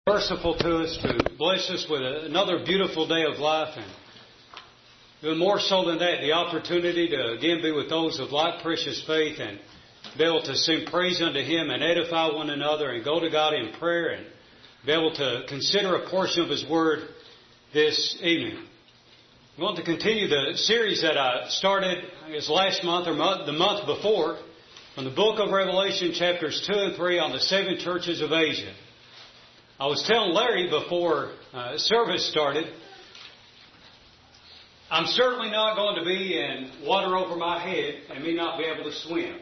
Merciful to us to bless us with another beautiful day of life, and even more so than that, the opportunity to again be with those of like precious faith and be able to sing praise unto Him and edify one another and go to God in prayer and be able to consider a portion of His Word this evening. I want to continue the series that I started, I guess, last month or the month before, from the book of Revelation, chapters 2 and 3 on the seven churches of Asia. I was telling Larry before service started, I'm certainly not going to be in water over my head and me not be able to swim.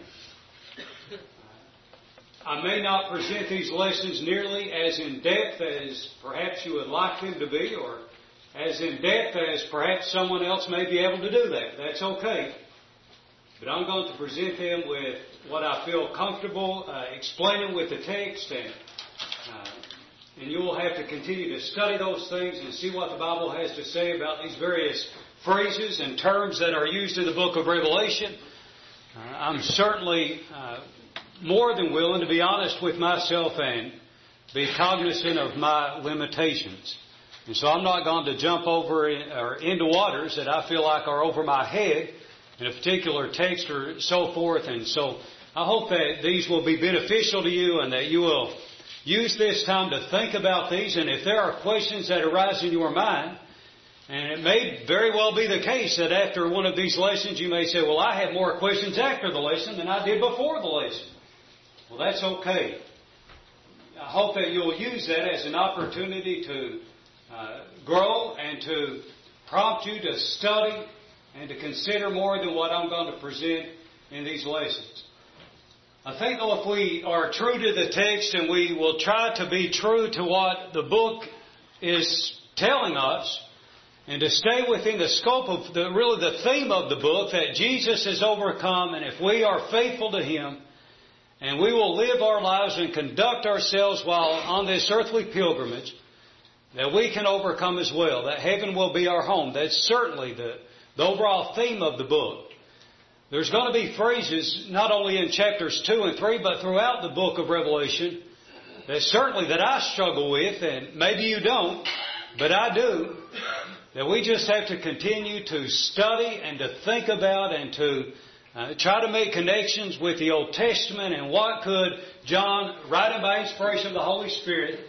I may not present these lessons nearly as in depth as perhaps you would like them to be, or as in depth as perhaps someone else may be able to do that. That's okay. But I'm going to present them with what I feel comfortable explaining with the text, and you will have to continue to study those things and see what the Bible has to say about these various phrases and terms that are used in the book of Revelation. I'm certainly more than willing to be honest with myself and be cognizant of my limitations. And so I'm not going to jump over or into waters that I feel like are over my head in a particular text or so forth. And so I hope that these will be beneficial to you and that you will use this time to think about these. And if there are questions that arise in your mind, and it may very well be the case that after one of these lessons you may say, well, I have more questions after the lesson than I did before the lesson. Well, that's okay. I hope that you'll use that as an opportunity to grow and to prompt you to study and to consider more than what I'm going to present in these lessons. I think, though, if we are true to the text and we will try to be true to what the book is telling us and to stay within the scope of the theme of the book, that Jesus has overcome, and if we are faithful to Him and we will live our lives and conduct ourselves while on this earthly pilgrimage, that we can overcome as well, that heaven will be our home. That's certainly the overall theme of the book. There's going to be phrases, not only in chapters 2 and 3, but throughout the book of Revelation, that I struggle with, and maybe you don't, but I do, that we just have to continue to study and to think about and to try to make connections with the Old Testament and what could John, writing by inspiration of the Holy Spirit,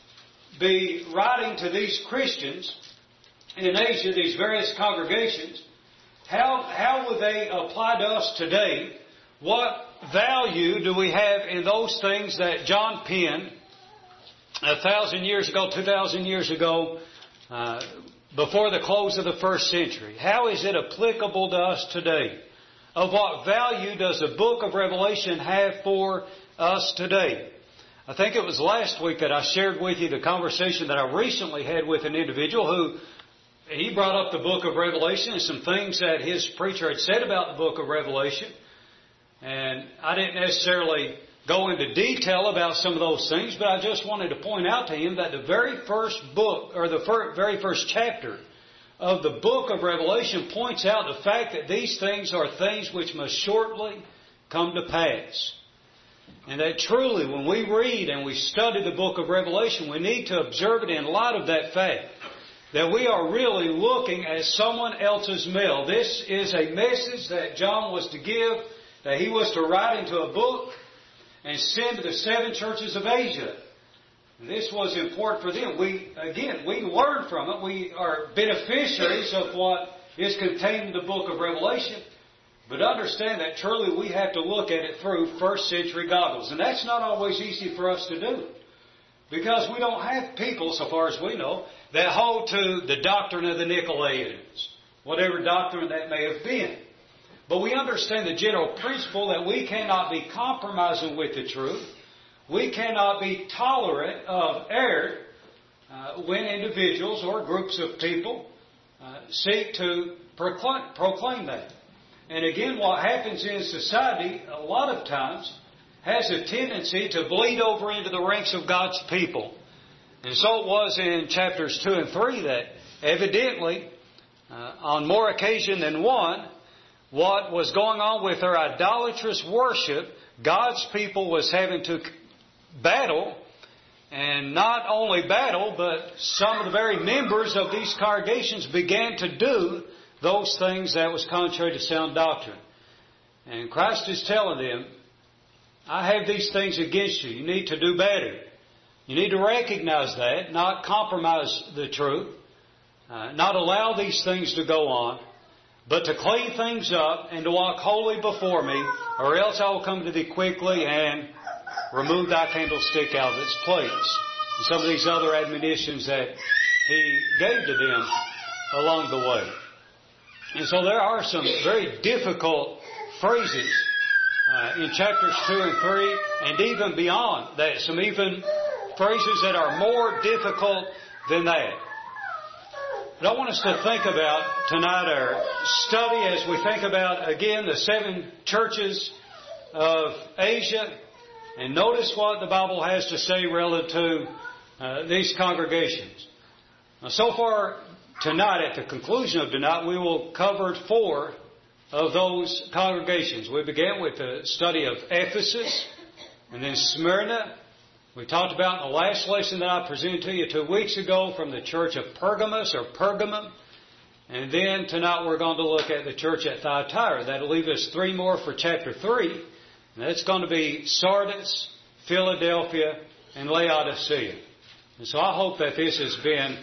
be writing to these Christians in Asia, these various congregations. How would they apply to us today? What value do we have in those things that John penned 1,000 years ago, 2,000 years ago, before the close of the first century? How is it applicable to us today? Of what value does the book of Revelation have for us today? I think it was last week that I shared with you the conversation that I recently had with an individual who he brought up the book of Revelation and some things that his preacher had said about the book of Revelation. And I didn't necessarily go into detail about some of those things, but I just wanted to point out to him that the very first book, or the very first chapter of the book of Revelation points out the fact that these things are things which must shortly come to pass. And that truly, when we read and we study the book of Revelation, we need to observe it in light of that fact, that we are really looking at someone else's mail. This is a message that John was to give, that he was to write into a book and send to the seven churches of Asia. And this was important for them. We learn from it. We are beneficiaries of what is contained in the book of Revelation. But understand that truly we have to look at it through first century goggles. And that's not always easy for us to do. Because we don't have people, so far as we know, that hold to the doctrine of the Nicolaitans, whatever doctrine that may have been. But we understand the general principle that we cannot be compromising with the truth. We cannot be tolerant of error when individuals or groups of people seek to proclaim that. And again, what happens in society a lot of times has a tendency to bleed over into the ranks of God's people. And so it was in chapters 2 and 3 that evidently, on more occasion than one, what was going on with their idolatrous worship, God's people was having to battle And not only battle, but some of the very members of these congregations began to do those things that was contrary to sound doctrine. And Christ is telling them, I have these things against you. You need to do better. You need to recognize that, not compromise the truth, not allow these things to go on, but to clean things up and to walk holy before me, or else I will come to thee quickly and remove thy candlestick out of its place. And some of these other admonitions that He gave to them along the way. And so there are some very difficult phrases in chapters 2 and 3, and even beyond that, some even phrases that are more difficult than that. But I want us to think about tonight our study as we think about, again, the 7 churches of Asia. And notice what the Bible has to say relative to these congregations. Now, so far tonight, at the conclusion of tonight, we will cover 4 of those congregations. We began with the study of Ephesus, and then Smyrna. We talked about in the last lesson that I presented to you 2 weeks ago from the church of Pergamos or Pergamum. And then tonight we're going to look at the church at Thyatira. That'll leave us 3 more for chapter 3. And that's going to be Sardis, Philadelphia, and Laodicea. And so I hope that this has been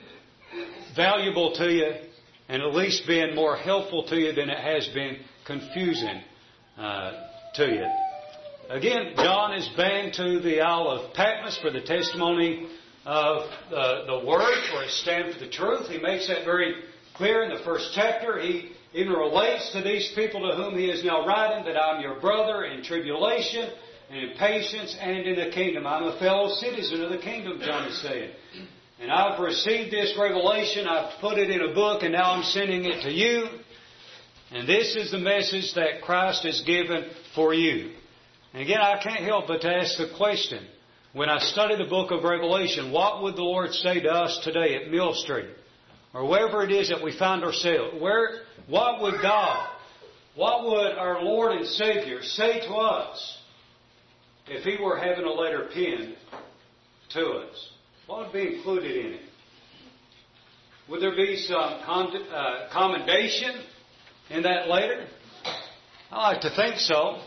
valuable to you and at least been more helpful to you than it has been confusing to you. Again, John is bound to the Isle of Patmos for the testimony of the Word, for it stands for the truth. He makes that very clear in the first chapter. He even relates to these people to whom he is now writing that I'm your brother in tribulation and in patience and in the kingdom. I'm a fellow citizen of the kingdom, John is saying. And I've received this revelation, I've put it in a book, and now I'm sending it to you. And this is the message that Christ has given for you. And again, I can't help but to ask the question, when I study the book of Revelation, what would the Lord say to us today at Mill Street? Or wherever it is that we find ourselves? What would God, what would our Lord and Savior say to us if He were having a letter penned to us? What would be included in it? Would there be some commendation in that letter? I like to think so.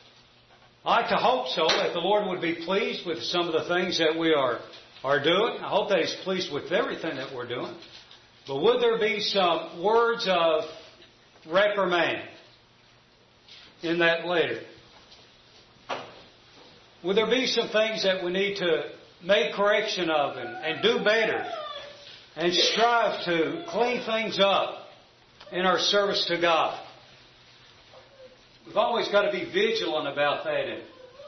I like to hope so, that the Lord would be pleased with some of the things that we are doing. I hope that He's pleased with everything that we're doing. But would there be some words of reprimand in that letter? Would there be some things that we need to make correction of and do better and strive to clean things up in our service to God? We've always got to be vigilant about that and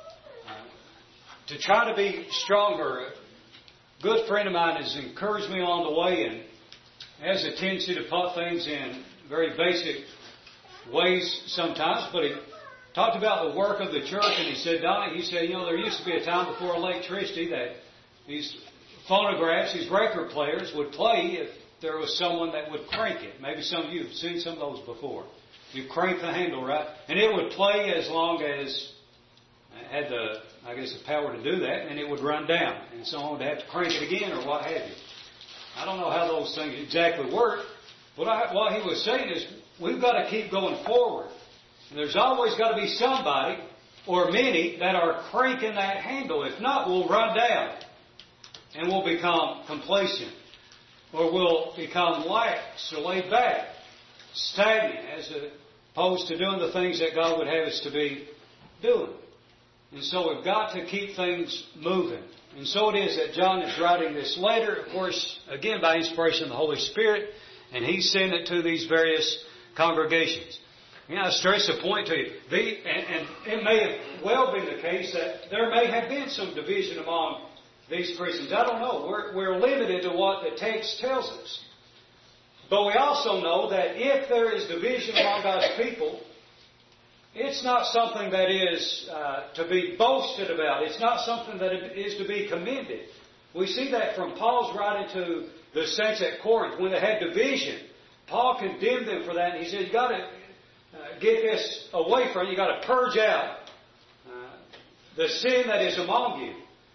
to try to be stronger. A good friend of mine has encouraged me along the way and has a tendency to put things in very basic ways sometimes, but he talked about the work of the church, and he said, Donnie, there used to be a time before electricity that these phonographs, these record players would play if there was someone that would crank it. Maybe some of you have seen some of those before. You crank the handle, right? And it would play as long as it had the power to do that, and it would run down. And someone would have to crank it again or what have you. I don't know how those things exactly work. But what he was saying is we've got to keep going forward. And there's always got to be somebody or many that are cranking that handle. If not, we'll run down and we'll become complacent, or we'll become lax or laid back, stagnant, as opposed to doing the things that God would have us to be doing. And so we've got to keep things moving. And so it is that John is writing this letter, of course, again by inspiration of the Holy Spirit, and he's sending it to these various congregations. I stress a point to you, and it may have well been the case that there may have been some division among these Christians. I don't know. We're limited to what the text tells us. But we also know that if there is division among God's people, it's not something that is to be boasted about. It's not something that is to be commended. We see that from Paul's writing to the saints at Corinth. When they had division, Paul condemned them for that. And he said, you've got to get this away from you. You've got to purge out the sin that is among you.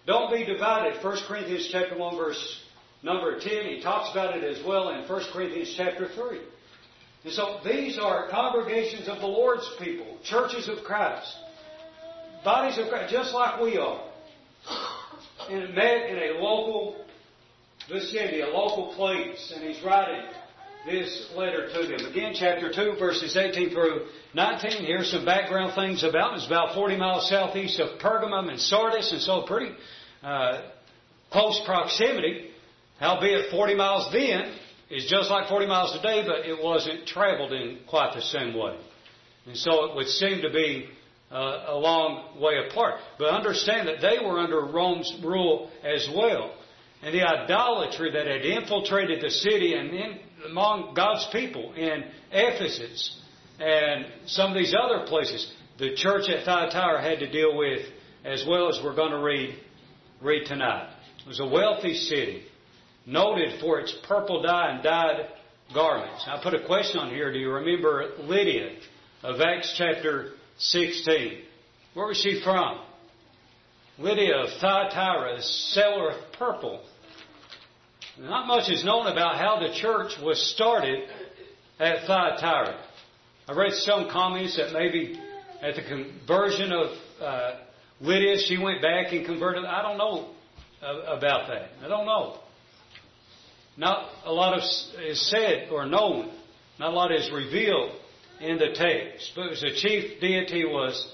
Don't be divided. 1 Corinthians chapter 1 verse number 10. He talks about it as well in 1 Corinthians chapter 3. And so these are congregations of the Lord's people, churches of Christ, bodies of Christ, just like we are. And met in a local vicinity, a local place. And he's writing this letter to them. Again, chapter 2, verses 18 through 19. Here's some background things about it. It's about 40 miles southeast of Pergamum and Sardis, and so pretty close proximity. Howbeit 40 miles then is just like 40 miles today, but it wasn't traveled in quite the same way. And so it would seem to be a long way apart. But understand that they were under Rome's rule as well. And the idolatry that had infiltrated the city and among God's people in Ephesus and some of these other places, the church at Thyatira had to deal with, as well as we're going to read tonight. It was a wealthy city, noted for its purple dye and dyed garments. I put a question on here. Do you remember Lydia of Acts chapter 16? Where was she from? Lydia of Thyatira, a seller of purple. Not much is known about how the church was started at Thyatira. I read some comments that maybe at the conversion of Lydia, she went back and converted. I don't know about that. I don't know. Not a lot is said or known. Not a lot is revealed in the text. But the chief deity was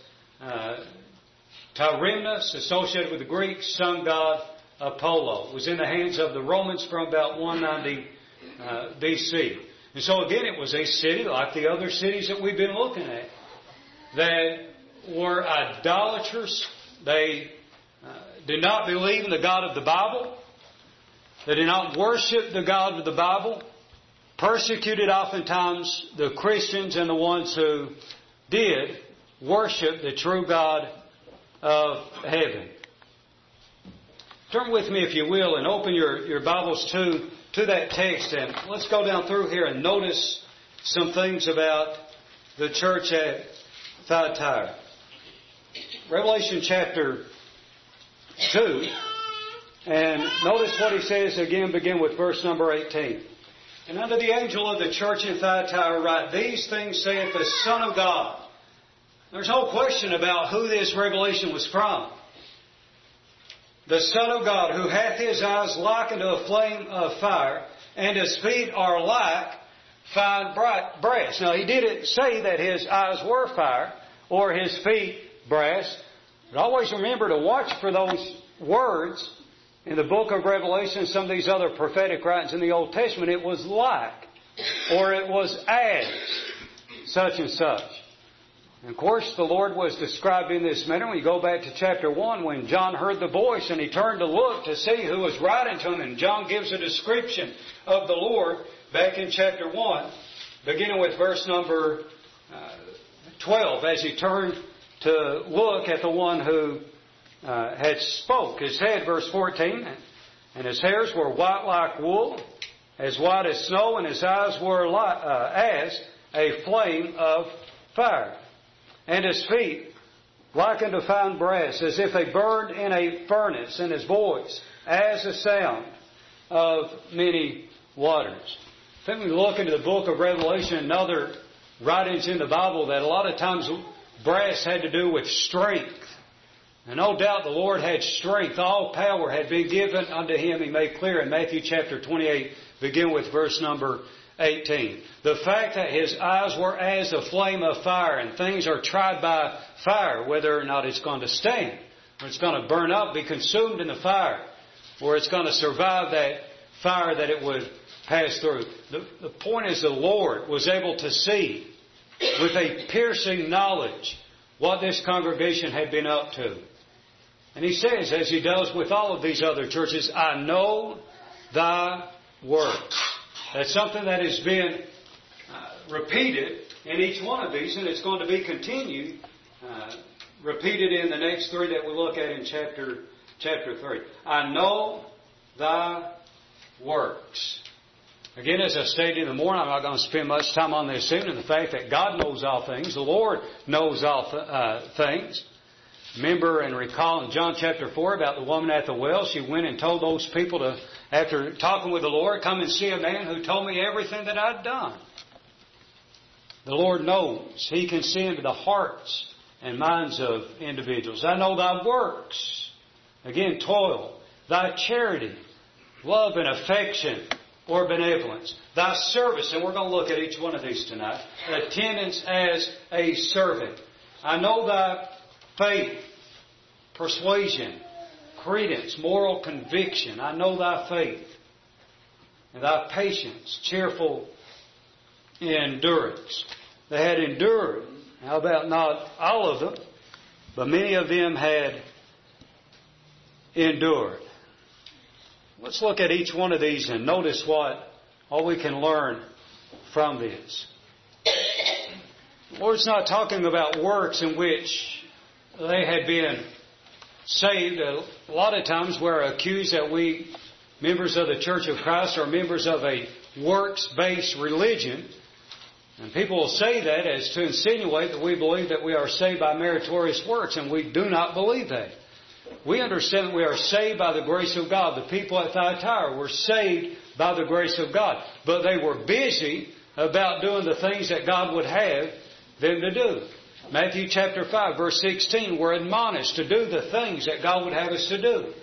Tyrannus, associated with the Greek sun god Apollo. It was in the hands of the Romans from about 190 BC. And so again, it was a city like the other cities that we've been looking at that were idolaters. They did not believe in the God of the Bible. They did not worship the God of the Bible. Persecuted oftentimes the Christians and the ones who did worship the true God of heaven. Turn with me, if you will, and open your Bibles to that text. And let's go down through here and notice some things about the church at Thyatira. Revelation chapter 2. And notice what he says again, begin with verse number 18. And unto the angel of the church in Thyatira write, These things saith the Son of God. There's no question about who this revelation was from. The Son of God, who hath His eyes like unto a flame of fire, and His feet are like fine brass. Now, He didn't say that His eyes were fire or His feet brass. But always remember to watch for those words in the book of Revelation, some of these other prophetic writings in the Old Testament. It was like, or it was as, such and such. And of course, the Lord was described in this manner. When you go back to chapter 1, when John heard the voice and he turned to look to see who was writing to him, and John gives a description of the Lord back in chapter 1, beginning with verse number 12, as he turned to look at the one who had spoke. His head, verse 14, and his hairs were white like wool, as white as snow, and his eyes were like, as a flame of fire. And his feet like unto fine brass, as if they burned in a furnace, and his voice as the sound of many waters. I think we look into the book of Revelation and other writings in the Bible that a lot of times brass had to do with strength. And no doubt the Lord had strength. All power had been given unto Him. He made clear in Matthew chapter 28, begin with verse number 18. The fact that His eyes were as a flame of fire, and things are tried by fire, whether or not it's going to stand, or it's going to burn up, be consumed in the fire, or it's going to survive that fire that it would pass through. The point is the Lord was able to see with a piercing knowledge what this congregation had been up to. And He says, as He does with all of these other churches, I know thy works. That's something that has been repeated in each one of these, and it's going to be continued, repeated in the next three that we look at in chapter 3. I know thy works. Again, as I stated in the morning, I'm not going to spend much time on this evening. The fact that God knows all things, the Lord knows all things. Remember and recall in John chapter 4 about the woman at the well. She went and told those people to, after talking with the Lord, come and see a man who told me everything that I'd done. The Lord knows. He can see into the hearts and minds of individuals. I know thy works. Again, toil. Thy charity, love and affection or benevolence. Thy service, and we're going to look at each one of these tonight. Attendance as a servant. I know thy faith, persuasion, credence, moral conviction. I know thy faith. And thy patience, cheerful endurance. They had endured. How about not all of them, but many of them had endured. Let's look at each one of these and notice all we can learn from this. The Lord's not talking about works in which they had been saved. A lot of times we're accused that we, members of the Church of Christ, are members of a works-based religion. And people will say that as to insinuate that we believe that we are saved by meritorious works, and we do not believe that. We understand that we are saved by the grace of God. The people at Thyatira were saved by the grace of God. But they were busy about doing the things that God would have them to do. Matthew chapter 5, verse 16, we're admonished to do the things that God would have us to do.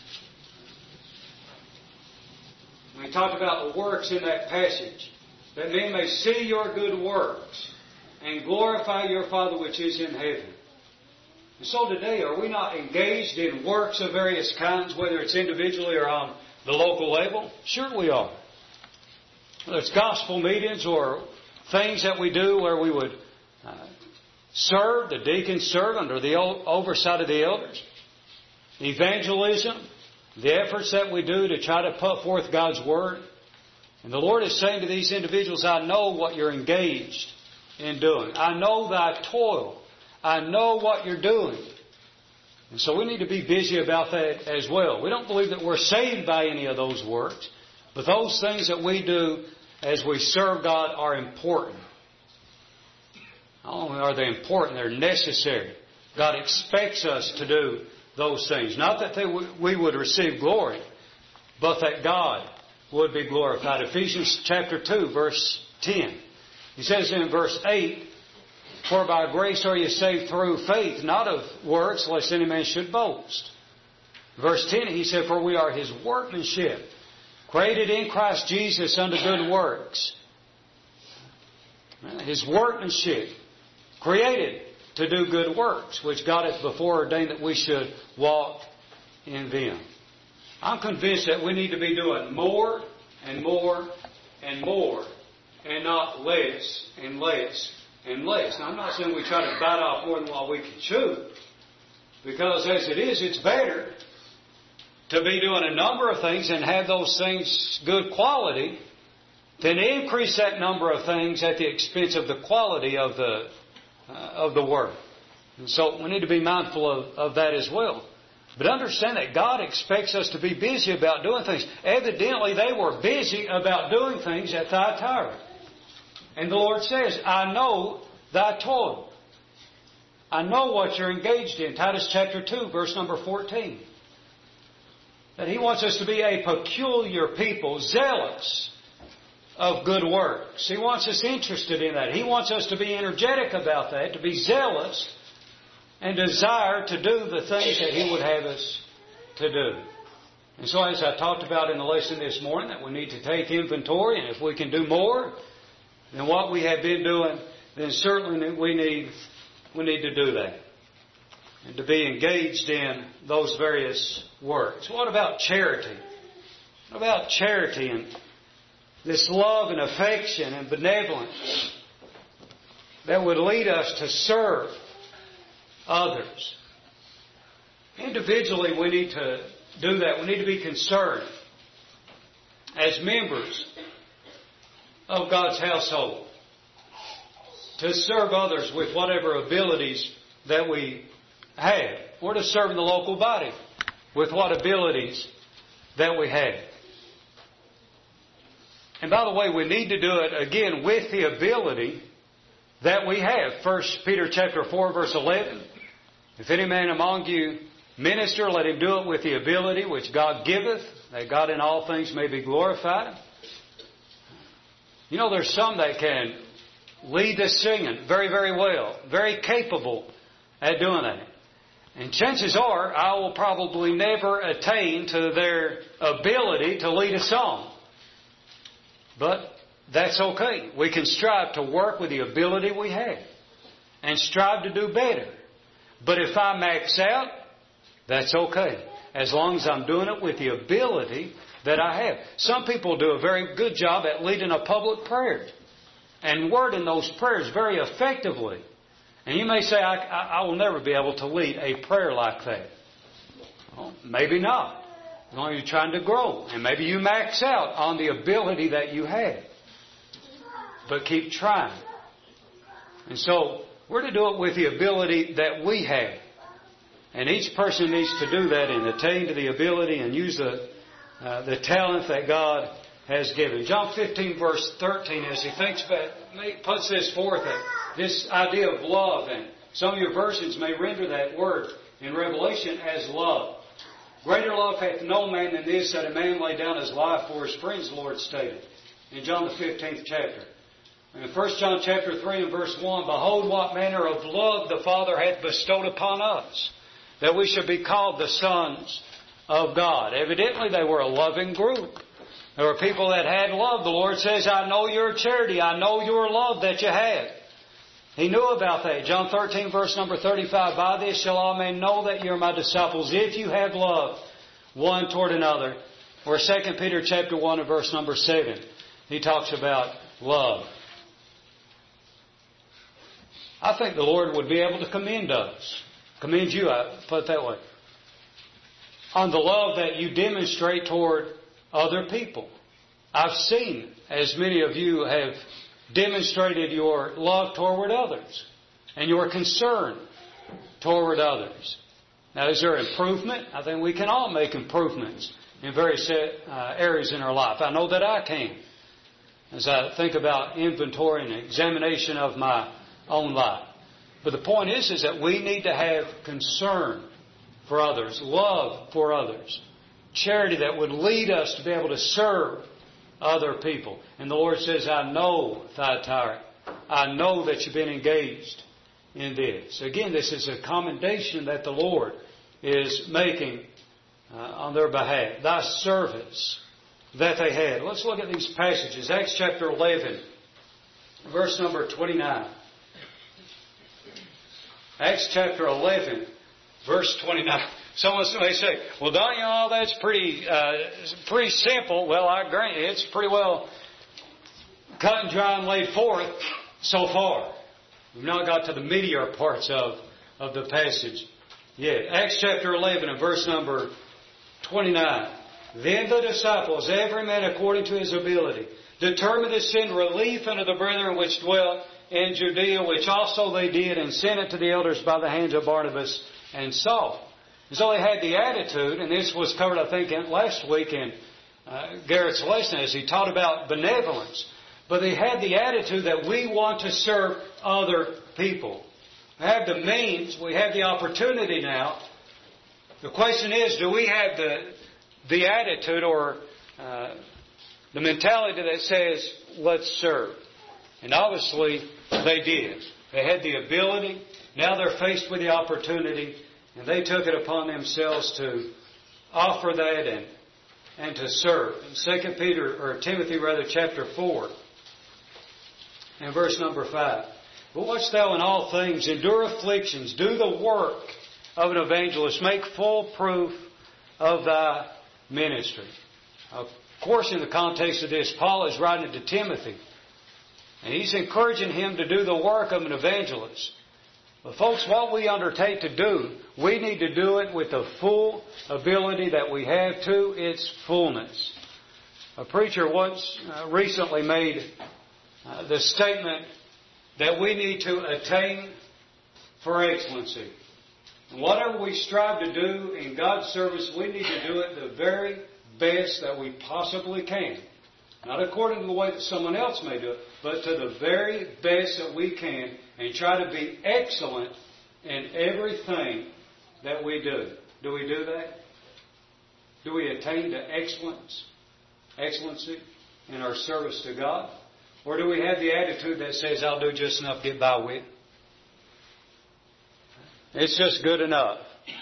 We talked about the works in that passage. That men may see your good works and glorify your Father which is in heaven. And so today, are we not engaged in works of various kinds, whether it's individually or on the local level? Sure we are. Whether it's gospel meetings or things that we do where we would serve, the deacons serve under the oversight of the elders. Evangelism, the efforts that we do to try to put forth God's Word. And the Lord is saying to these individuals, I know what you're engaged in doing. I know thy toil. I know what you're doing. And so we need to be busy about that as well. We don't believe that we're saved by any of those works, but those things that we do as we serve God are important. Not only are they important, they're necessary. God expects us to do those things. Not that we would receive glory, but that God would be glorified. Ephesians chapter 2, verse 10. He says in verse 8, for by grace are you saved through faith, not of works, lest any man should boast. Verse 10, he said, for we are His workmanship, created in Christ Jesus unto good works. His workmanship, created to do good works, which God hath before ordained that we should walk in them. I'm convinced that we need to be doing more and more and more and not less and less and less. Now, I'm not saying we try to bite off more than what we can chew, because as it is, it's better to be doing a number of things and have those things good quality than increase that number of things at the expense of the quality of the work. And so we need to be mindful of that as well. But understand that God expects us to be busy about doing things. Evidently, they were busy about doing things at Thyatira. And the Lord says, I know thy toil. I know what you're engaged in. Titus chapter 2, verse number 14. That He wants us to be a peculiar people, zealous of good works. He wants us interested in that. He wants us to be energetic about that, to be zealous and desire to do the things that He would have us to do. And so as I talked about in the lesson this morning, that we need to take inventory, and if we can do more than what we have been doing, then certainly we need to do that. And to be engaged in those various works. What about charity? What about charity and this love and affection and benevolence that would lead us to serve others? Individually, we need to do that. We need to be concerned as members of God's household to serve others with whatever abilities that we have, or to serve in the local body with what abilities that we have. And by the way, we need to do it again with the ability that we have. 1 Peter chapter 4, verse 11. If any man among you minister, let him do it with the ability which God giveth, that God in all things may be glorified. You know, there's some that can lead the singing very, very well, very capable at doing that. And chances are I will probably never attain to their ability to lead a song. But that's okay. We can strive to work with the ability we have and strive to do better. But if I max out, that's okay, as long as I'm doing it with the ability that I have. Some people do a very good job at leading a public prayer and wording those prayers very effectively. And you may say, I will never be able to lead a prayer like that. Well, maybe not. As long as you're trying to grow. And maybe you max out on the ability that you have. But keep trying. And so, we're to do it with the ability that we have. And each person needs to do that and attain to the ability and use the talent that God has given. John 15 verse 13, as he thinks about, puts this forth, this idea of love. And some of your versions may render that word in Revelation as love. Greater love hath no man than this, that a man lay down his life for his friends, the Lord stated in John the 15th chapter. In 1 John chapter 3 and verse 1, behold what manner of love the Father hath bestowed upon us, that we should be called the sons of God. Evidently they were a loving group. There were people that had love. The Lord says, I know your charity. I know your love that you have. He knew about that. John 13 verse number 35, by this shall all men know that you're my disciples, if you have love one toward another. Or 2 Peter chapter 1 and verse number 7, he talks about love. I think the Lord would be able to commend us. Commend you, I put it that way. On the love that you demonstrate toward other people. I've seen as many of you have demonstrated your love toward others and your concern toward others. Now, is there improvement? I think we can all make improvements in various areas in our life. I know that I can. As I think about inventory and examination of my own life. But the point is that we need to have concern for others, love for others, charity that would lead us to be able to serve other people. And the Lord says, I know, Thyatira, I know that you've been engaged in this. Again, this is a commendation that the Lord is making on their behalf. Thy service that they had. Let's look at these passages. Acts chapter 11, verse number 29. Acts chapter 11, verse 29. Someone may say, well, don't you know that's pretty simple? Well, I agree. It's pretty well cut and dry and laid forth so far. We've not got to the meatier parts of the passage yet. Acts chapter 11 and verse number 29. Then the disciples, every man according to his ability, determined to send relief unto the brethren which dwelt in Judea, which also they did, and sent it to the elders by the hands of Barnabas and Saul. And so they had the attitude, and this was covered, I think, last week in Garrett's lesson as he taught about benevolence. But they had the attitude that we want to serve other people. We have the means, we have the opportunity now. The question is, do we have the attitude or the mentality that says, let's serve? And obviously, they did. They had the ability. Now they're faced with the opportunity. And they took it upon themselves to offer that and to serve. In Timothy chapter 4 and verse number 5. But watch thou in all things, endure afflictions, do the work of an evangelist, make full proof of thy ministry. Of course, in the context of this, Paul is writing to Timothy. And he's encouraging him to do the work of an evangelist. But folks, what we undertake to do, we need to do it with the full ability that we have to its fullness. A preacher once recently made the statement that we need to attain for excellency. And whatever we strive to do in God's service, we need to do it the very best that we possibly can. Not according to the way that someone else may do it, but to the very best that we can, and try to be excellent in everything that we do. Do we do that? Do we attain to excellency in our service to God? Or do we have the attitude that says, I'll do just enough to get by with? It's just good enough.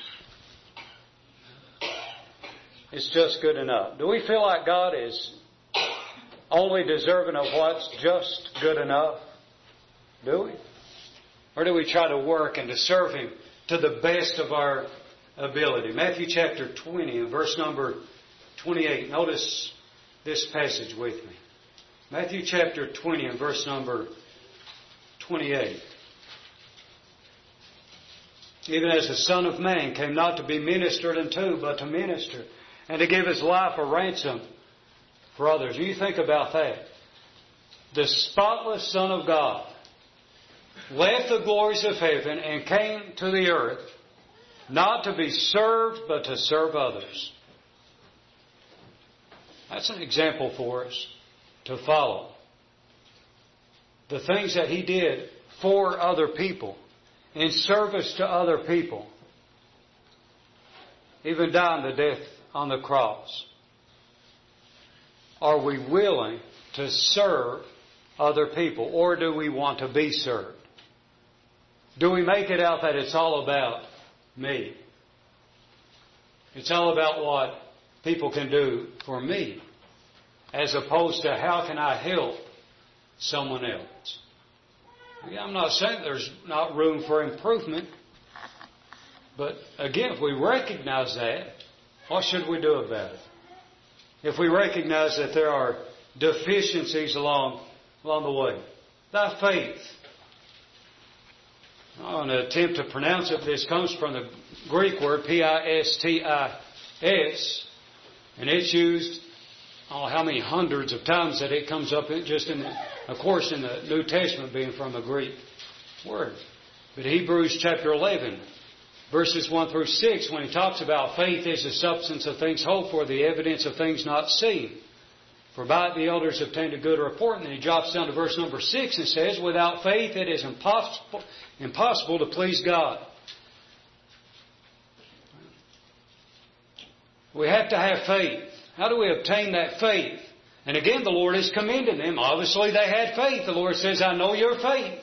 It's just good enough. Do we feel like God is only deserving of what's just good enough? Do we? Or do we try to work and to serve Him to the best of our ability? Matthew chapter 20 and verse number 28. Notice this passage with me. Matthew chapter 20 and verse number 28. Even as the Son of Man came not to be ministered unto, but to minister, and to give His life a ransom for others. You think about that. The spotless Son of God left the glories of heaven and came to the earth, not to be served, but to serve others. That's an example for us to follow. The things that He did for other people, in service to other people, even dying the death on the cross. Are we willing to serve other people, or do we want to be served? Do we make it out that it's all about me? It's all about what people can do for me, as opposed to how can I help someone else? I'm not saying there's not room for improvement, but again, if we recognize that, what should we do about it? If we recognize that there are deficiencies along the way. Thy faith. I'm going to attempt to pronounce it. This comes from the Greek word pistis, and it's used how many hundreds of times that it comes up just in of course in the New Testament, being from a Greek word. But Hebrews chapter 11, verses 1 through 6, when he talks about faith is the substance of things hoped for, the evidence of things not seen. For by it the elders obtained a good report. And then he drops down to verse number 6 and says, without faith it is impossible to please God. We have to have faith. How do we obtain that faith? And again, the Lord is commending them. Obviously they had faith. The Lord says, I know your faith.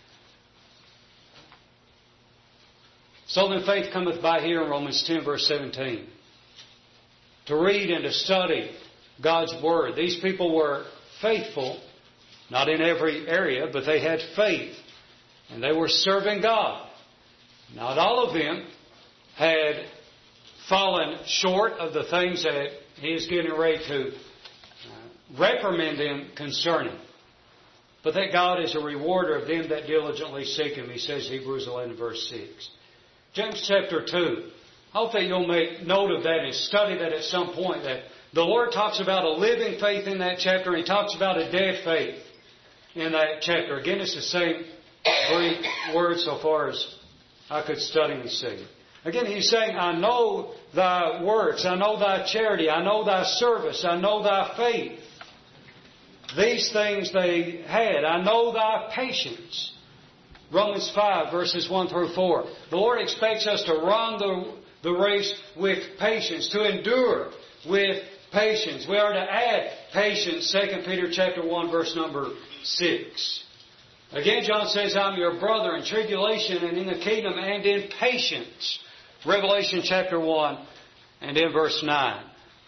So then faith cometh by hearing, Romans 10 verse 17. To read and to study God's Word. These people were faithful, not in every area, but they had faith. And they were serving God. Not all of them had fallen short of the things that He is getting ready to reprimand them concerning. But that God is a rewarder of them that diligently seek Him, he says, Hebrews 11 verse 6. James chapter 2. I hope that you'll make note of that and study that at some point. That the Lord talks about a living faith in that chapter, and He talks about a dead faith in that chapter. Again, it's the same Greek word so far as I could study and see. Again, He's saying, I know thy works, I know thy charity, I know thy service, I know thy faith. These things they had. I know thy patience. Romans 5 verses 1 through 4. The Lord expects us to run the race with patience, to endure with patience. We are to add patience, 2 Peter chapter 1 verse number 6. Again, John says, I'm your brother in tribulation and in the kingdom and in patience. Revelation chapter 1 and in verse 9.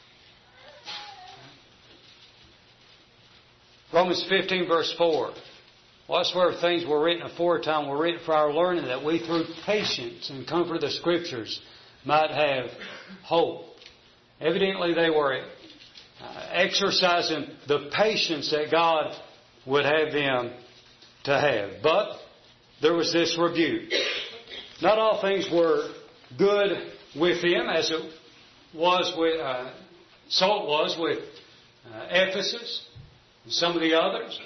Romans 15 verse 4. Whatsoever things were written aforetime were written for our learning, that we through patience and comfort of the Scriptures might have hope. Evidently they were exercising the patience that God would have them to have. But there was this rebuke. Not all things were good with them, as it was with, so it was with Ephesus and some of the others.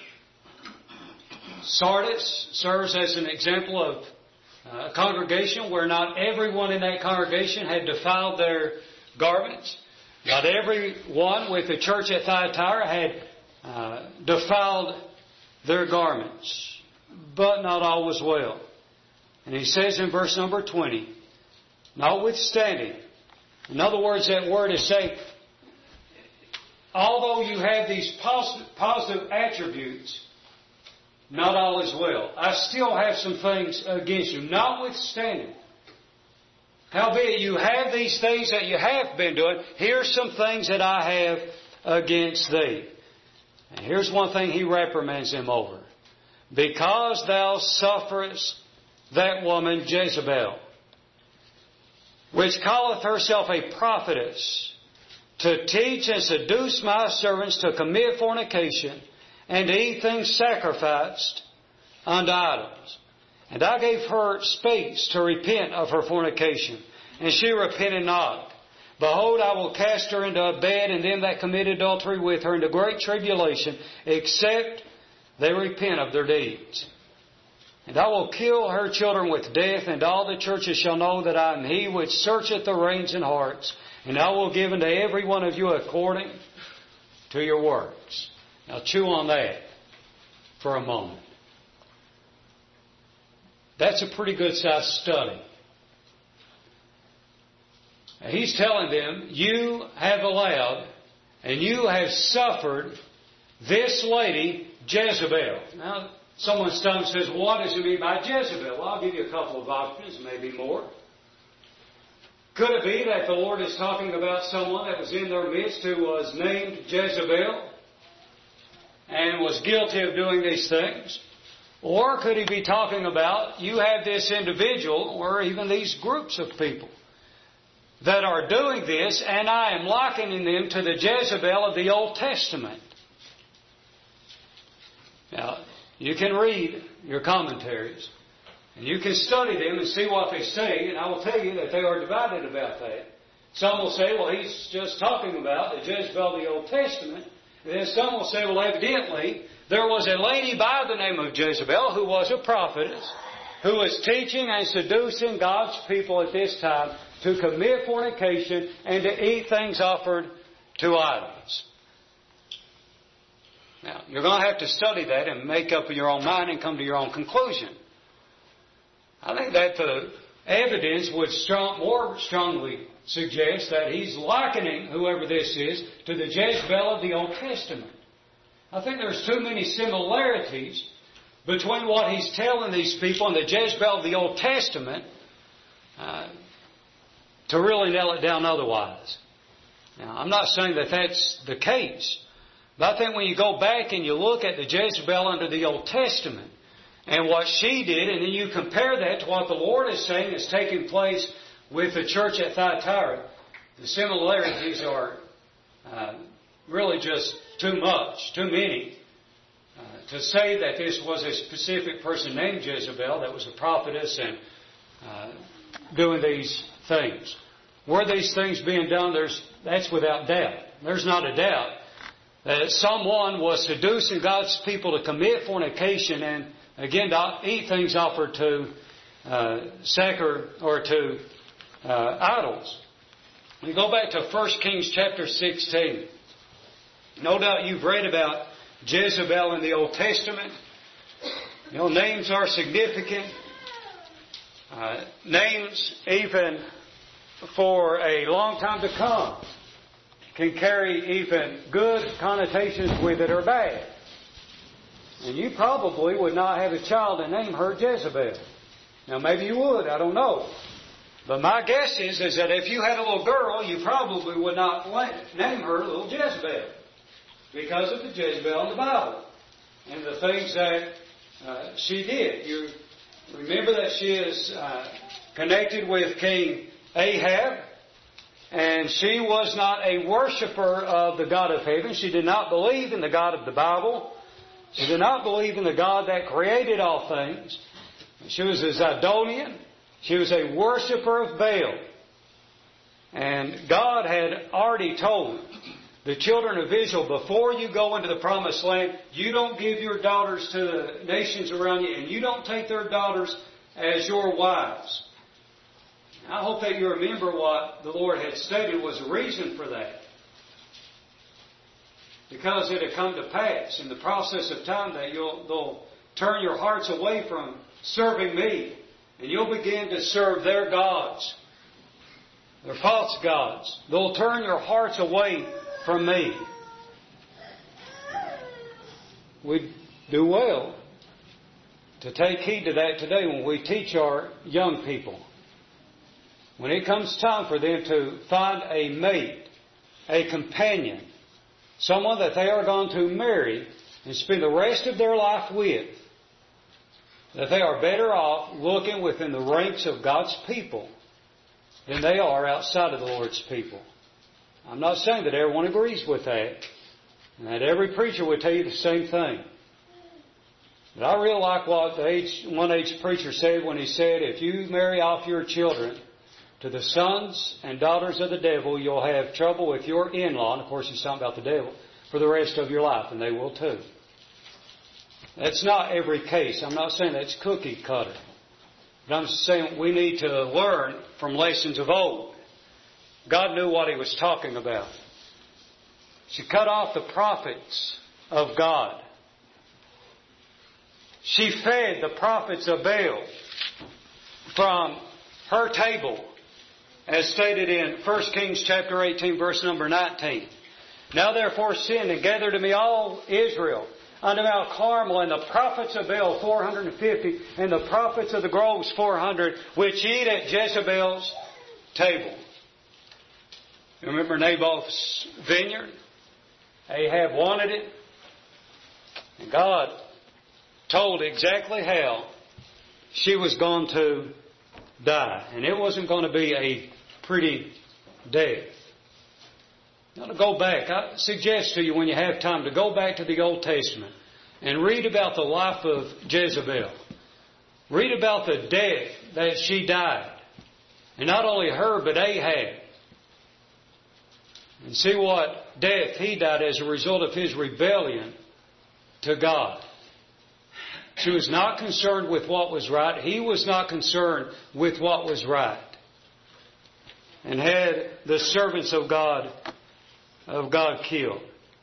Sardis serves as an example of a congregation where not everyone in that congregation had defiled their garments. Not everyone with the church at Thyatira had defiled their garments. But not all was well. And he says in verse number 20, notwithstanding, in other words, that word is saying, although you have these positive attributes, not all is well. I still have some things against you. Notwithstanding, howbeit you have these things that you have been doing, here's some things that I have against thee. And here's one thing he reprimands him over. Because thou sufferest that woman Jezebel, which calleth herself a prophetess, to teach and seduce my servants to commit fornication, and to eat things sacrificed unto idols. And I gave her space to repent of her fornication, and she repented not. Behold, I will cast her into a bed, and them that commit adultery with her into great tribulation, except they repent of their deeds. And I will kill her children with death, and all the churches shall know that I am He which searcheth the reins and hearts, and I will give unto every one of you according to your works. Now chew on that for a moment. That's a pretty good sized study. He's telling them, you have allowed and you have suffered this lady, Jezebel. Now, someone stops and says, well, what does it mean by Jezebel? Well, I'll give you a couple of options, maybe more. Could it be that the Lord is talking about someone that was in their midst who was named Jezebel and was guilty of doing these things? Or could He be talking about you have this individual or even these groups of people that are doing this, and I am likening them to the Jezebel of the Old Testament? Now, you can read your commentaries, and you can study them and see what they say, and I will tell you that they are divided about that. Some will say, well, he's just talking about the Jezebel of the Old Testament. And then some will say, well, evidently, there was a lady by the name of Jezebel who was a prophetess, who was teaching and seducing God's people at this time to commit fornication and to eat things offered to idols. Now, you're going to have to study that and make up your own mind and come to your own conclusion. I think that the evidence would more strongly suggest that he's likening whoever this is to the Jezebel of the Old Testament. I think there's too many similarities between what he's telling these people and the Jezebel of the Old Testament to really nail it down otherwise. Now, I'm not saying that that's the case, but I think when you go back and you look at the Jezebel under the Old Testament and what she did, and then you compare that to what the Lord is saying is taking place with the church at Thyatira, the similarities are really just too much, too many. To say that this was a specific person named Jezebel that was a prophetess and doing these things. Were these things being done? That's without doubt. There's not a doubt that someone was seducing God's people to commit fornication and, again, to eat things offered to idols. We go back to 1 Kings chapter 16. No doubt you've read about Jezebel in the Old Testament. Names are significant. Names, even for a long time to come, can carry even good connotations with it or bad. And you probably would not have a child and name her Jezebel. Now, maybe you would. I don't know. But my guess is that if you had a little girl, you probably would not name her little Jezebel, because of the Jezebel in the Bible and the things that she did. You remember that she is connected with King Ahab, and she was not a worshiper of the God of heaven. She did not believe in the God of the Bible. She did not believe in the God that created all things. She was a Zidonian. She was a worshiper of Baal. And God had already told the children of Israel, before you go into the promised land, you don't give your daughters to the nations around you, and you don't take their daughters as your wives. I hope that you remember what the Lord had stated was the reason for that. Because it had come to pass in the process of time that they'll turn your hearts away from serving me And you'll begin to serve their gods, their false gods. They'll turn your hearts away from me. We do well to take heed to that today when we teach our young people. When it comes time for them to find a mate, a companion, someone that they are going to marry and spend the rest of their life with, that they are better off looking within the ranks of God's people than they are outside of the Lord's people. I'm not saying that everyone agrees with that, and that every preacher would tell you the same thing. But I really like what one age preacher said when he said, if you marry off your children to the sons and daughters of the devil, you'll have trouble with your in-law, and of course he's talking about the devil, for the rest of your life, and they will too. That's not every case. I'm not saying that's cookie cutter. But I'm saying we need to learn from lessons of old. God knew what He was talking about. She cut off the prophets of God. She fed the prophets of Baal from her table, as stated in 1 Kings chapter 18, verse number 19. Now therefore send and gather to me all Israel unto Mount Carmel, and the prophets of Baal 450, and the prophets of the groves 400, which eat at Jezebel's table. You remember Naboth's vineyard? Ahab wanted it, and God told exactly how she was going to die. And it wasn't going to be a pretty death. Now to go back, I suggest to you when you have time to go back to the Old Testament and read about the life of Jezebel. Read about the death that she died. And not only her, but Ahab. And see what death he died as a result of his rebellion to God. She was not concerned with what was right. He was not concerned with what was right. And had the servants of God killed.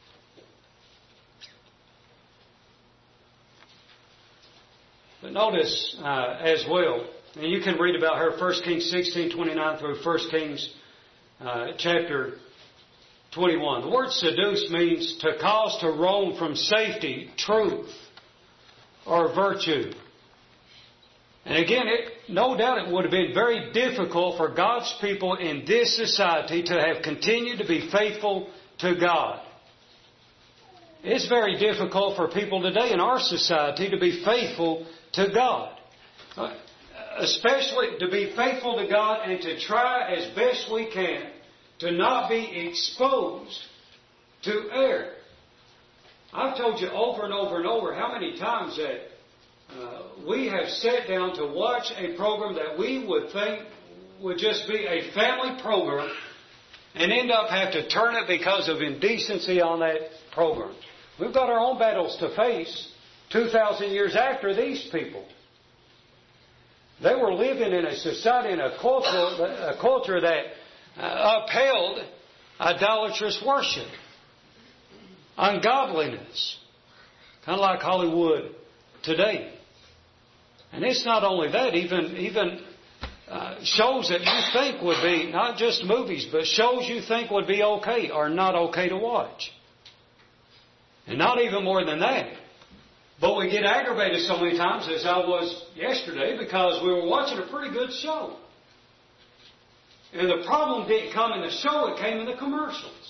But notice as well, and you can read about her 1 Kings 16:29 through 1 Kings chapter 21. The word seduce means to cause to roam from safety, truth, or virtue. And again, no doubt it would have been very difficult for God's people in this society to have continued to be faithful to God. It's very difficult for people today in our society to be faithful to God. Especially to be faithful to God and to try as best we can to not be exposed to error. I've told you over and over and over how many times that we have sat down to watch a program that we would think would just be a family program and end up having to turn it because of indecency on that program. We've got our own battles to face 2,000 years after these people. They were living in a society and a culture that upheld idolatrous worship, ungodliness, kind of like Hollywood today. And it's not only that, even shows that you think would be, not just movies, but shows you think would be okay are not okay to watch. And not even more than that. But we get aggravated so many times, as I was yesterday, because we were watching a pretty good show. And the problem didn't come in the show, it came in the commercials.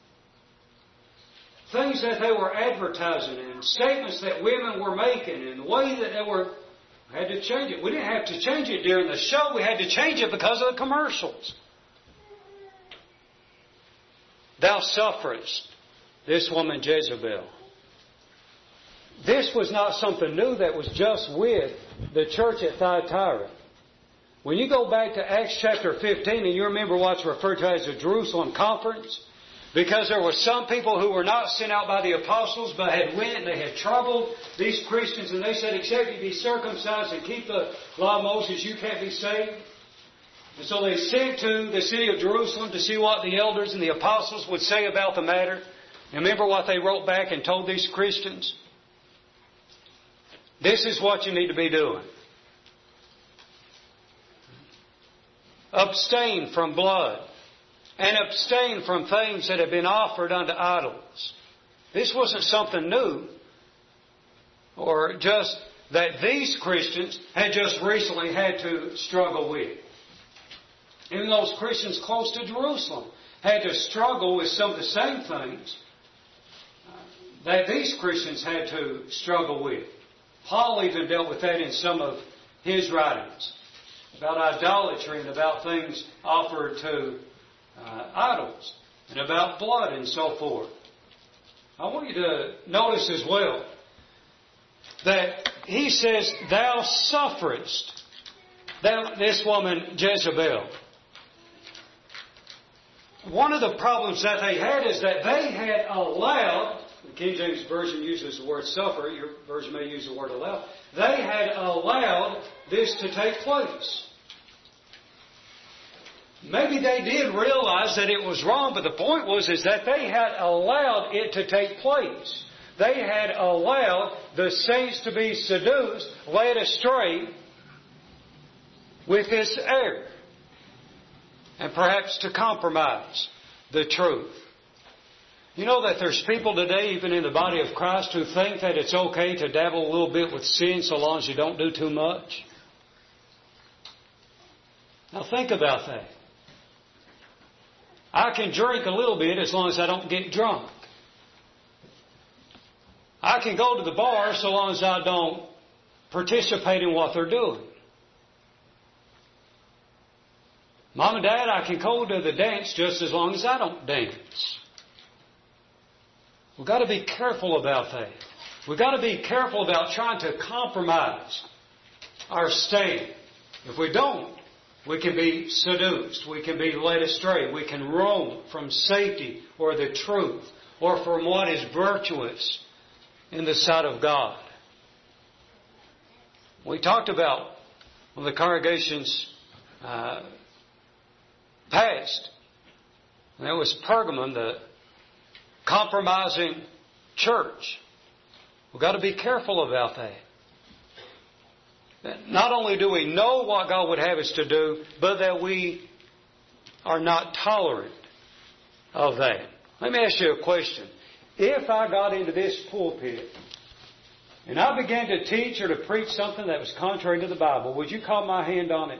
Things that they were advertising and statements that women were making and the way that they were, had to change it. We didn't have to change it during the show, we had to change it because of the commercials. Thou sufferest this woman Jezebel. This was not something new that was just with the church at Thyatira. When you go back to Acts chapter 15 and you remember what's referred to as the Jerusalem Conference, because there were some people who were not sent out by the apostles but had went and they had troubled these Christians and they said, except you be circumcised and keep the law of Moses, you can't be saved. And so they sent to the city of Jerusalem to see what the elders and the apostles would say about the matter. And remember what they wrote back and told these Christians? This is what you need to be doing. abstain from blood, and abstain from things that have been offered unto idols. This wasn't something new, or just that these Christians had just recently had to struggle with. Even those Christians close to Jerusalem had to struggle with some of the same things that these Christians had to struggle with. Paul even dealt with that in some of his writings, about idolatry and about things offered to idols, and about blood and so forth. I want you to notice as well that he says, thou sufferest, this woman Jezebel. One of the problems that they had is that they had allowed, the King James Version uses the word suffer, your version may use the word allow, they had allowed this to take place. Maybe they did realize that it was wrong, but the point was is that they had allowed it to take place. They had allowed the saints to be seduced, led astray with this error, and perhaps to compromise the truth. You know that there's people today, even in the body of Christ, who think that it's okay to dabble a little bit with sin so long as you don't do too much. Now think about that. I can drink a little bit as long as I don't get drunk. I can go to the bar so long as I don't participate in what they're doing. Mom and Dad, I can go to the dance just as long as I don't dance. We've got to be careful about that. We've got to be careful about trying to compromise our stand. If we don't, we can be seduced. We can be led astray. We can roam from safety or the truth or from what is virtuous in the sight of God. We talked about when the congregations passed, and it was Pergamum, the compromising church. We've got to be careful about that. Not only do we know what God would have us to do, but that we are not tolerant of that. Let me ask you a question. If I got into this pulpit and I began to teach or to preach something that was contrary to the Bible, would you call my hand on it?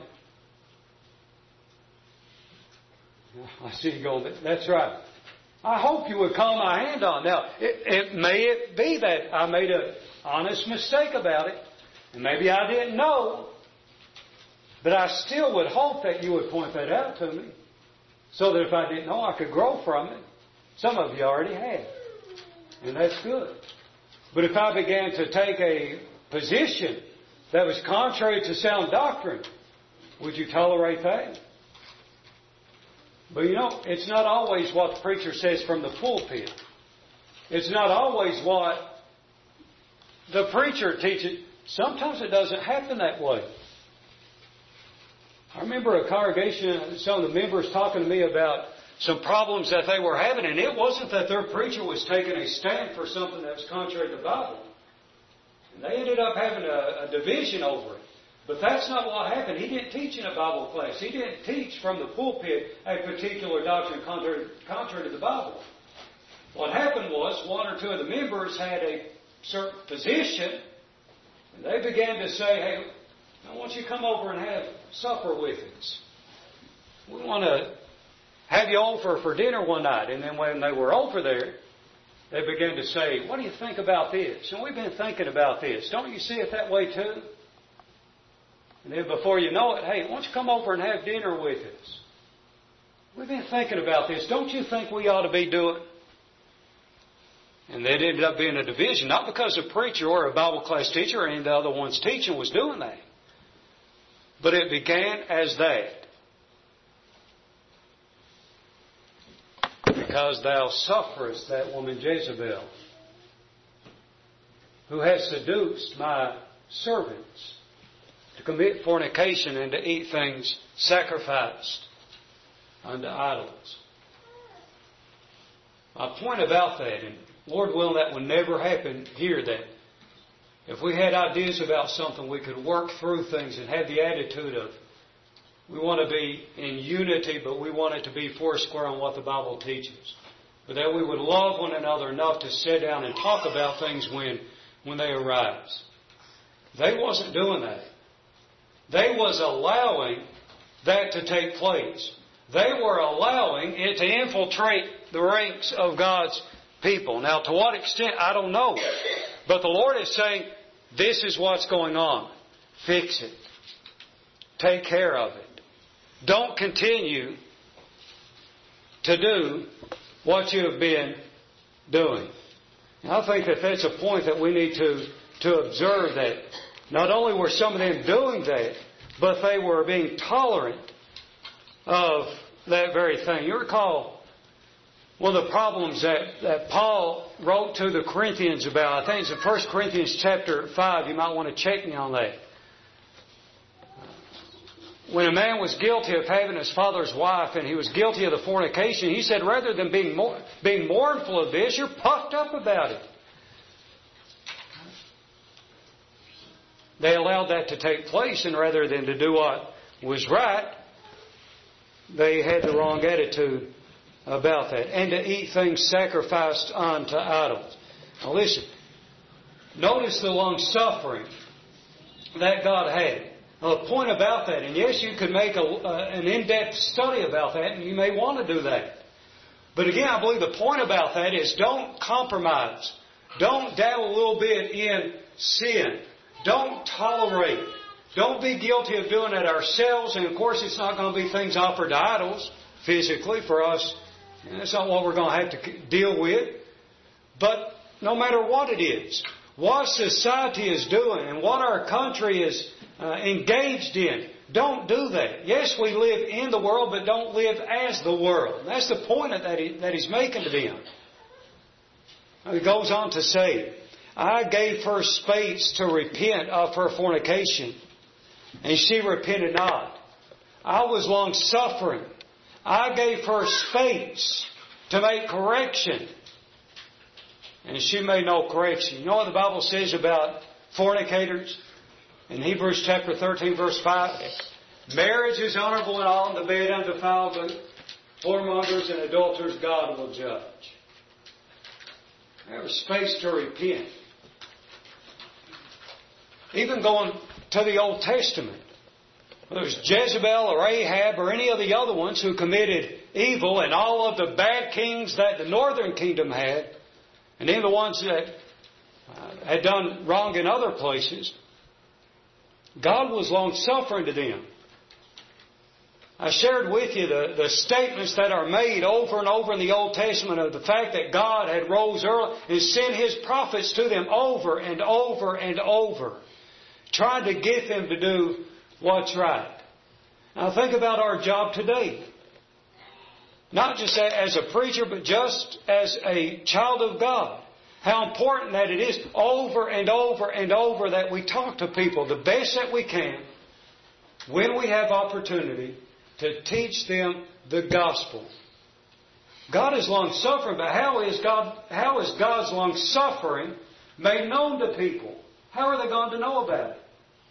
I see you going, that's right. I hope you would call my hand on it. Now, it be that I made an honest mistake about it, and maybe I didn't know, but I still would hope that you would point that out to me, so that if I didn't know, I could grow from it. Some of you already have, and that's good. But if I began to take a position that was contrary to sound doctrine, would you tolerate that? But you know, it's not always what the preacher says from the pulpit. It's not always what the preacher teaches. Sometimes it doesn't happen that way. I remember a congregation, some of the members talking to me about some problems that they were having, and it wasn't that their preacher was taking a stand for something that was contrary to the Bible. And they ended up having a division over it. But that's not what happened. He didn't teach in a Bible class. He didn't teach from the pulpit a particular doctrine contrary to the Bible. What happened was one or two of the members had a certain position, and they began to say, hey, I want you to come over and have supper with us. We want to have you over for dinner one night. And then when they were over there, they began to say, what do you think about this? And we've been thinking about this. Don't you see it that way too? And then before you know it, hey, why don't you come over and have dinner with us? We've been thinking about this. Don't you think we ought to be doing? And it ended up being a division, not because a preacher or a Bible class teacher or any of the other ones teaching was doing that. But it began as that. Because thou sufferest that woman Jezebel, who has seduced my servants to commit fornication and to eat things sacrificed unto idols. My point about that, and Lord willing that would never happen here, that if we had ideas about something, we could work through things and have the attitude of, We want to be in unity, but we want it to be foursquare on what the Bible teaches. But that we would love one another enough to sit down and talk about things when they arise. They wasn't doing that. They was allowing that to take place. They were allowing it to infiltrate the ranks of God's people. Now, to what extent, I don't know. But the Lord is saying, this is what's going on. Fix it. Take care of it. Don't continue to do what you have been doing. And I think that that's a point that we need to observe, that not only were some of them doing that, but they were being tolerant of that very thing. You recall one of the problems that Paul wrote to the Corinthians about. I think it's in 1 Corinthians chapter 5. You might want to check me on that. When a man was guilty of having his father's wife and he was guilty of the fornication, he said, rather than being mournful of this, you're puffed up about it. They allowed that to take place, and rather than to do what was right, they had the wrong attitude about that. And to eat things sacrificed unto idols. Now listen, notice the long-suffering that God had. Now the point about that, and yes, you could make an in-depth study about that, and you may want to do that. But again, I believe the point about that is don't compromise. Don't dabble a little bit in sin. Don't tolerate. Don't be guilty of doing it ourselves. And of course, it's not going to be things offered to idols physically for us. That's not what we're going to have to deal with. But no matter what it is, what society is doing and what our country is engaged in, don't do that. Yes, we live in the world, but don't live as the world. And that's the point that he's making to them. He goes on to say, I gave her space to repent of her fornication, and she repented not. I was long-suffering. I gave her space to make correction, and she made no correction. You know what the Bible says about fornicators? In Hebrews chapter 13, verse 5, marriage is honorable in all, and the bed undefiled, but whoremongers and adulterers God will judge. There was space to repent. Even going to the Old Testament, whether it was Jezebel or Ahab or any of the other ones who committed evil, and all of the bad kings that the northern kingdom had, and even the ones that had done wrong in other places, God was long-suffering to them. I shared with you the statements that are made over and over in the Old Testament of the fact that God had rose early and sent His prophets to them over and over and over, trying to get them to do what's right. Now think about our job today. Not just as a preacher, but just as a child of God. How important that it is over and over and over that we talk to people the best that we can when we have opportunity to teach them the gospel. God is long-suffering, but how is God's long-suffering made known to people? How are they going to know about it?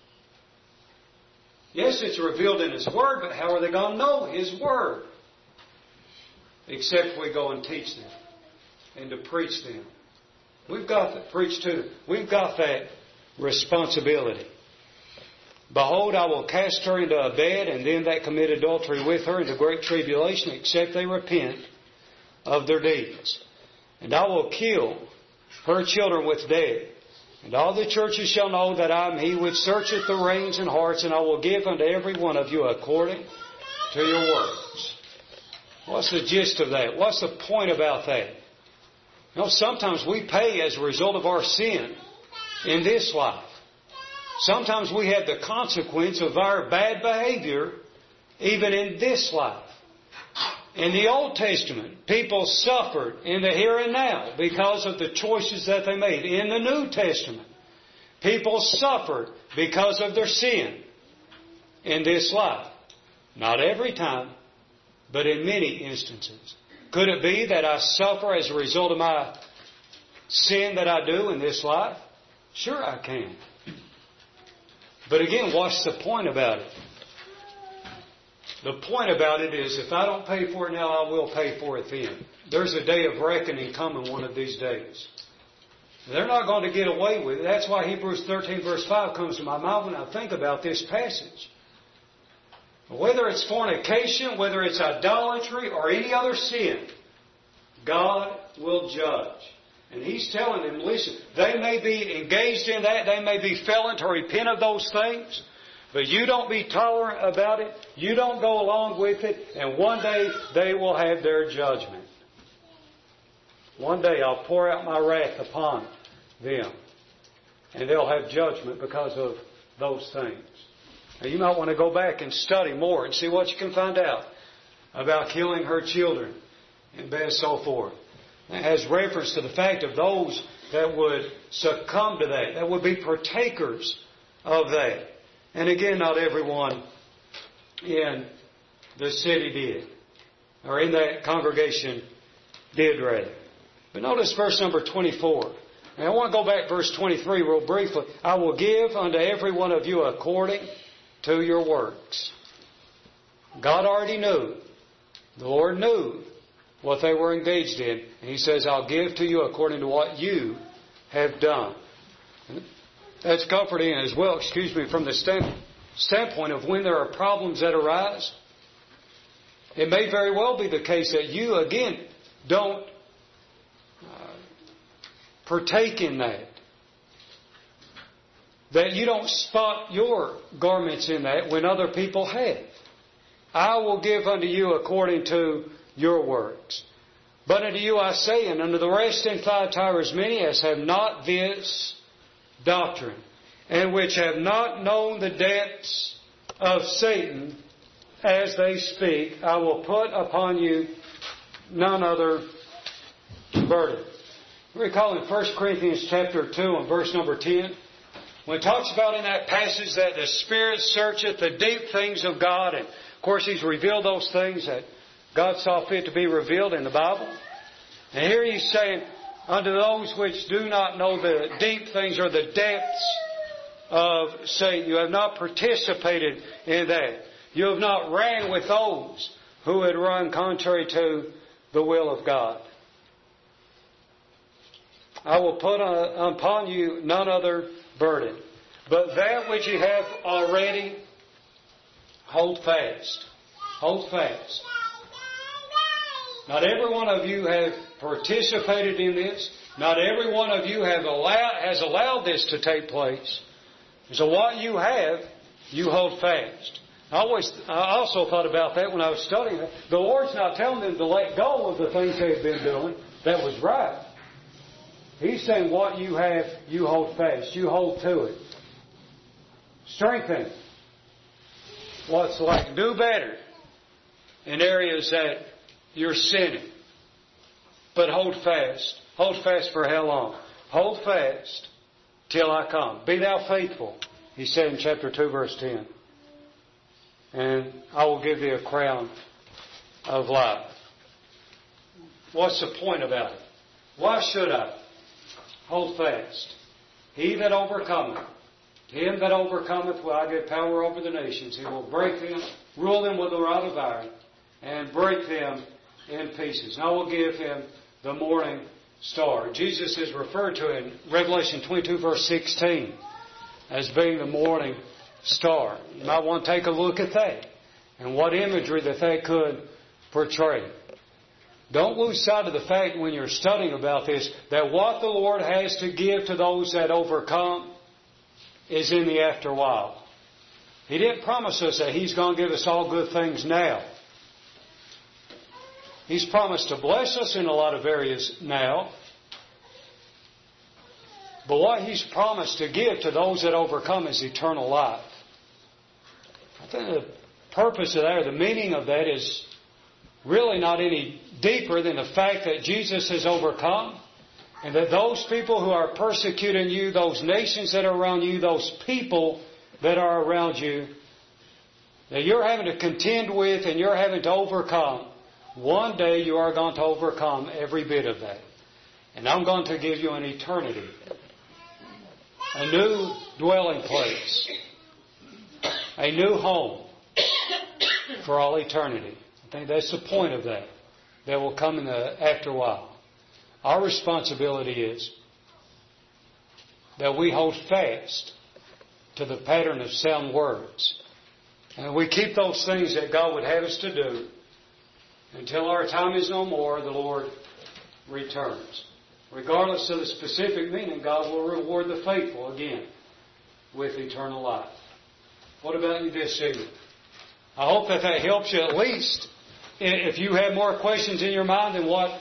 Yes, it's revealed in His Word, but how are they going to know His Word? Except we go and teach them and to preach them. We've got to preach to them. We've got that responsibility. Behold, I will cast her into a bed, and them that commit adultery with her into great tribulation, except they repent of their deeds. And I will kill her children with death. And all the churches shall know that I am He which searcheth the reins and hearts, and I will give unto every one of you according to your works. What's the gist of that? What's the point about that? You know, sometimes we pay as a result of our sin in this life. Sometimes we have the consequence of our bad behavior even in this life. In the Old Testament, people suffered in the here and now because of the choices that they made. In the New Testament, people suffered because of their sin in this life. Not every time, but in many instances. Could it be that I suffer as a result of my sin that I do in this life? Sure I can. But again, what's the point about it? The point about it is, if I don't pay for it now, I will pay for it then. There's a day of reckoning coming one of these days. They're not going to get away with it. That's why Hebrews 13 verse 5 comes to my mind when I think about this passage. Whether it's fornication, whether it's idolatry, or any other sin, God will judge. And He's telling them, listen, they may be engaged in that, they may be failing to repent of those things, but you don't be tolerant about it, you don't go along with it, and one day they will have their judgment. One day I'll pour out my wrath upon them, and they'll have judgment because of those things. Now you might want to go back and study more and see what you can find out about killing her children and so forth. It has reference to the fact of those that would succumb to that, that would be partakers of that. And again, not everyone in the city did, or in that congregation did rather. But notice verse number 24. And I want to go back to verse 23 real briefly. I will give unto every one of you according to your works. God already knew. The Lord knew what they were engaged in. And He says, I'll give to you according to what you have done. And that's comforting as well, from the standpoint of when there are problems that arise. It may very well be the case that you, again, don't partake in that. That you don't spot your garments in that when other people have. I will give unto you according to your works. But unto you I say, and unto the rest in Thyatira as many as have not this doctrine, and which have not known the depths of Satan as they speak, I will put upon you none other burden. Recall in 1 Corinthians chapter 2 and verse number 10, when it talks about in that passage that the Spirit searcheth the deep things of God, and of course He's revealed those things that God saw fit to be revealed in the Bible. And here He's saying, unto those which do not know the deep things or the depths of Satan, you have not participated in that. You have not ran with those who had run contrary to the will of God. I will put upon you none other burden, but that which you have already, hold fast. Hold fast. Not every one of you have participated in this. Not every one of you has allowed this to take place. So what you have, you hold fast. I also thought about that when I was studying it. The Lord's not telling them to let go of the things they've been doing. That was right. He's saying what you have, you hold fast. You hold to it. Strengthen what's like. Do better in areas that you're sinning. But hold fast. Hold fast for how long? Hold fast till I come. Be thou faithful, He said in chapter 2 verse 10. And I will give thee a crown of life. What's the point about it? Why should I? Hold fast. He that overcometh, to him that overcometh will I give power over the nations. He will break them, rule them with a rod of iron, and break them in pieces. And I will give him the morning star. Jesus is referred to in Revelation 22 verse 16 as being the morning star. You might want to take a look at that and what imagery that could portray. Don't lose sight of the fact when you're studying about this that what the Lord has to give to those that overcome is in the afterwhile. He didn't promise us that He's going to give us all good things now. He's promised to bless us in a lot of areas now. But what He's promised to give to those that overcome is eternal life. I think the purpose of that, or the meaning of that, is really not any deeper than the fact that Jesus has overcome, and that those people who are persecuting you, those nations that are around you, those people that are around you, that you're having to contend with and you're having to overcome, one day you are going to overcome every bit of that. And I'm going to give you an eternity, a new dwelling place, a new home, for all eternity. I think that's the point of that. That will come after a while. Our responsibility is that we hold fast to the pattern of sound words. And we keep those things that God would have us to do until our time is no more, the Lord returns. Regardless of the specific meaning, God will reward the faithful again with eternal life. What about you this evening? I hope that helps you at least. If you have more questions in your mind than what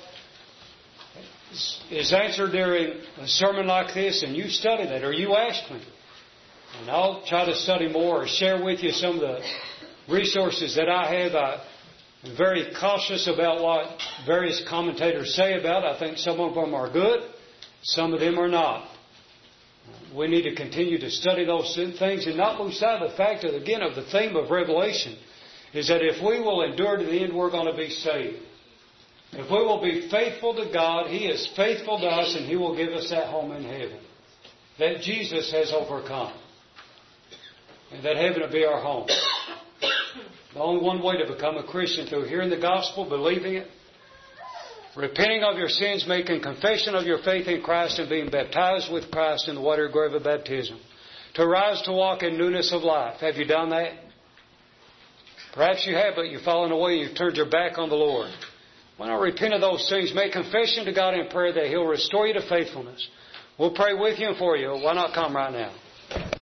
is answered during a sermon like this, and you study that, or you ask me, and I'll try to study more or share with you some of the resources that I have. I'm very cautious about what various commentators say about it. I think some of them are good, some of them are not. We need to continue to study those things and not lose sight of the fact that, again, of the theme of Revelation is that if we will endure to the end, we're going to be saved. If we will be faithful to God, He is faithful to us, and He will give us that home in heaven that Jesus has overcome. And that heaven will be our home. The only one way to become a Christian, through hearing the gospel, believing it, repenting of your sins, making confession of your faith in Christ, and being baptized with Christ in the water grave of baptism. To rise to walk in newness of life. Have you done that? Perhaps you have, but you've fallen away and you've turned your back on the Lord. Why not repent of those things? Make confession to God in prayer that He'll restore you to faithfulness. We'll pray with you and for you. Why not come right now?